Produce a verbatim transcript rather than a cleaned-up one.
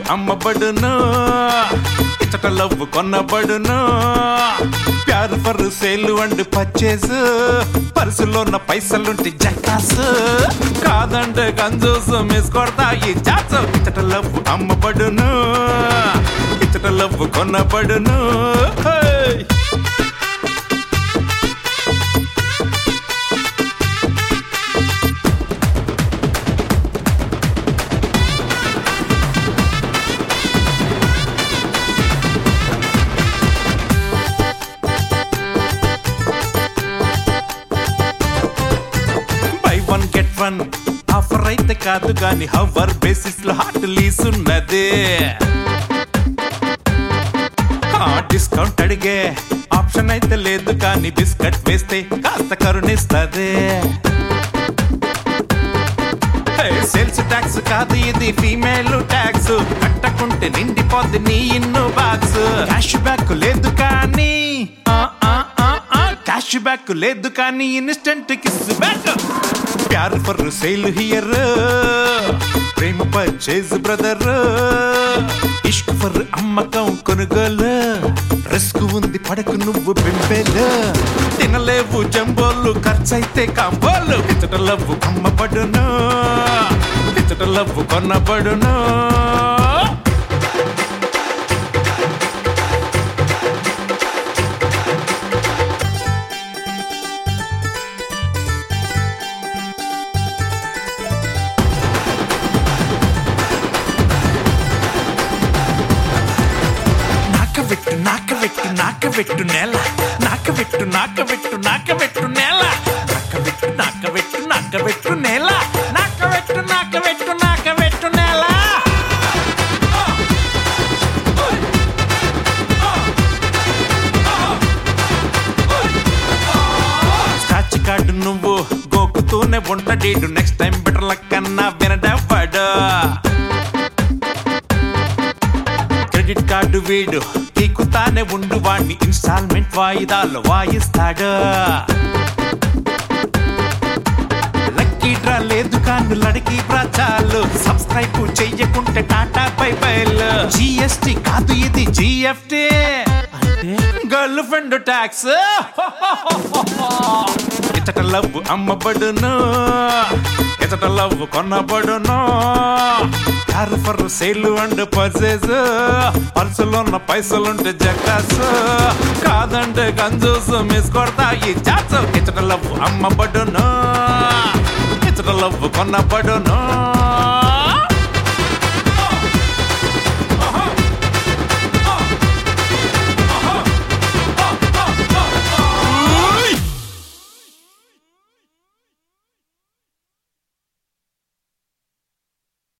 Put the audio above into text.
అమ్మబడును ఇచ్చట లవ్ కొనబడును ప్యార్ ఫర్ సేల్ అండ్ పర్చేస్ పర్సులో ఉన్న పైసలుంటే జకాసు కాదంటే కంజూసు మిస్ కొడతా ఈ జాచు ఇచ్చట లవ్ అమ్మబడును ఇచ్చట లవ్ కొనబడును ఆఫర్ అయితే కాదు కానీ హవర్ బేసిస్ లో హాట్ లీస్ ఉన్నది డిస్కౌంట్ అడిగే ఆప్షన్ అయితే లేదు కానీ బిస్కెట్ వేస్తే కాస్త కరుణిస్తుంది సేల్స్ ట్యాక్స్ కాదు ఇది ఫీమేల్ ట్యాక్స్ కట్టకుంటే నిండిపోద్ది నీ ఇన్ను బాక్స్ క్యాష్ బ్యాక్ లేదు కానీ క్యాష్ బ్యాక్ లేదు కానీ ఇన్స్టెంట్ కిస్ బ్యాక్ ప్యార్ ఫర్ సేల్ హియర్ ప్రేమ పర్చేజ్ బ్రదర్ ఇష్క్ ఫర్ అమ్మకం కొనుగోలు రిస్క్ ఉంది పడకు నువ్వు బెంబేలు తినలేవు జంబోలు ఖర్చయితే కాంబోలు ఇచ్చట లవ్ అమ్మబడును ఇచ్చట లవ్ కొనబడును నాకబెట్టు నాకబెట్టు నేల నాకబెట్టు నాకబెట్టు నాకబెట్టు నేల నాకబెట్టు నాకబెట్టు నాకబెట్టు నేల నాకబెట్టు నాకబెట్టు నాకబెట్టు నేల స్క్రాచ్ కార్డు నువ్వు గోకుతూనే ఉంటాడు నెక్స్ట్ టైం బెటర్ లక్ అన్నా వినడవాడు క్రెడిట్ కార్డు వీడు తీకుతానే ఉండు వాడిని ఇన్స్టాల్మెంట్ వాయిదాలు వాయిస్తాడు లక్కీ డ్రా లేదు కాను లడికి ప్రాచాలు సబ్స్క్రైబ్ చెయ్యకుంటే టాటా బై బైలు జిఎస్టి కాదు ఇది జిఎఫ్టీ గర్ల్ ఫ్రెండ్ ట్యాక్స్ ఇచ్చట లవ్ అమ్మబడును ఇచ్చట లవ్ కొనబడును ప్యార్ ఫర్ సేల్ అండ్ పర్చేజ్ పర్సులో ఉన్న పైసలుంటే జకాసు కాదంటే కంజూసు మిస్ కొడతా ఈ జాచు ఇచ్చట లవ్ అమ్మబడును ఇచ్చట లవ్ కొనబడును